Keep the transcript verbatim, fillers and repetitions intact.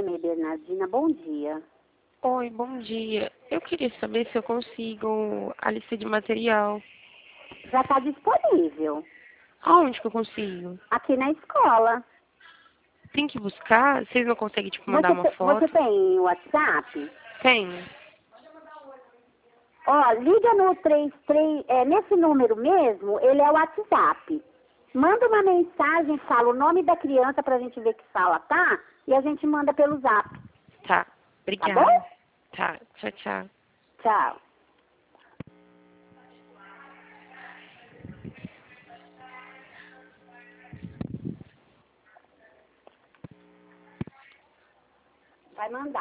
Emei Bernardina, bom dia. Oi, bom dia. Eu queria saber se eu consigo a lista de material. Já está disponível Aonde que eu consigo? aqui na escola. Tem que buscar? Vocês não conseguem, tipo, mandar Você, uma te- foto? você tem WhatsApp? Tenho. Ó, liga no trinta e três, é, nesse número mesmo, ele é o WhatsApp. Manda uma mensagem, fala o nome da criança pra gente ver que sala tá, e a gente manda pelo zap. Tá. Tá Obrigada. bom? Tá. Tchau, tchau. Tchau. Vai mandar.